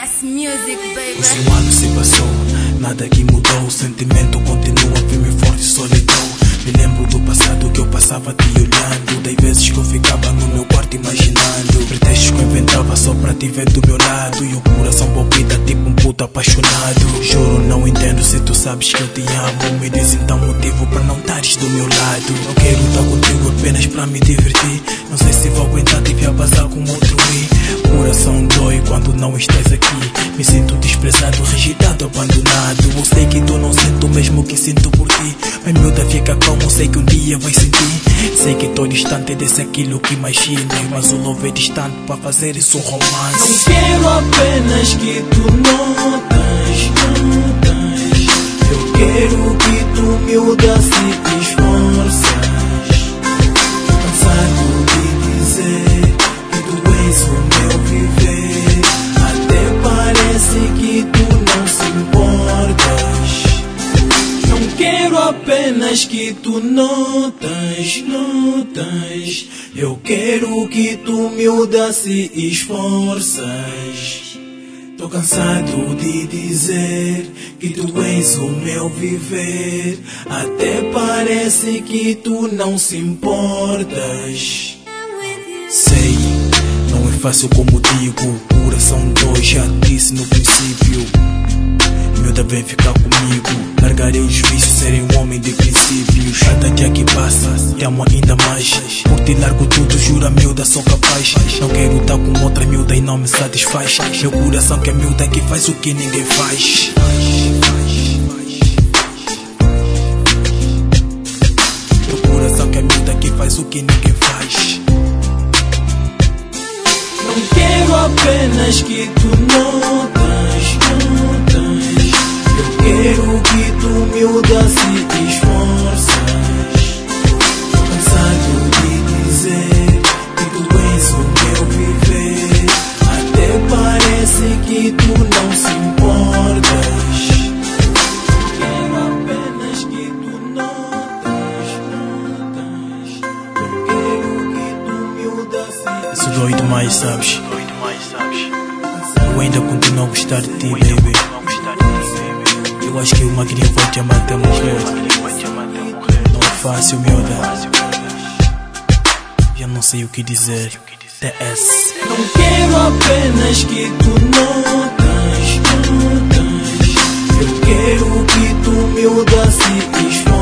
TS Music, baby. O ano se passou, nada que mudou. O sentimento continua firme, forte e solidão. Me lembro do passado que eu passava te olhando. Das vezes que eu ficava no meu quarto imaginando pretextos que eu inventava só pra te ver do meu lado. E o coração palpita tipo um puto apaixonado. Juro, não entendo se tu sabes que eu te amo. Me diz então motivo pra não estares do meu lado. Não quero estar contigo apenas pra me divertir. Não sei se vou aguentar te ver passar com outro e coração dói quando não estás aqui. Me sinto desprezado, rejeitado, abandonado. Eu sei que tu não sente o mesmo que sinto por ti. Mas miúda, fica calmo, sei que um dia vais sentir. Sei que tô distante desse aquilo que imaginas, mas o love é distante para fazer isso um romance. Não quero apenas que tu notas. Eu quero que tu miúda se esforças. Cansado de dizer que tu és o meu viver. Até parece que tu não se importas. Não quero apenas que tu notas. Eu quero que tu miúda se esforças. Tô cansado de dizer que tu és o meu viver. Até parece que tu não se importas. Sei, não é fácil como digo. Coração dói, já disse no princípio. Miúda, vem ficar comigo. Largarei os vícios, serei um homem de princípios. Cada dia que passa, te amo ainda mais. Por ti largo tudo, jura miúda, sou capaz. Não quero estar com outra miúda e não me satisfaz. Meu coração que é miúda que faz o que ninguém faz. Meu coração que é miúda que faz o que ninguém faz. Não quero apenas que tu notas. Eu quero que tu miúda se esforças. Tô cansado de dizer que tu és o meu viver. Até parece que tu não se importas. Quero apenas que tu notas. Eu quero que tu miúda se Isso dói demais, sabes? Eu ainda continuo a gostar de ti, baby. Eu acho que o magrinho vai te amar até morrer. Não é fácil, miúda. Já não sei o que dizer. TS. Não quero apenas que tu notas. Eu quero que tu miúda se esforças.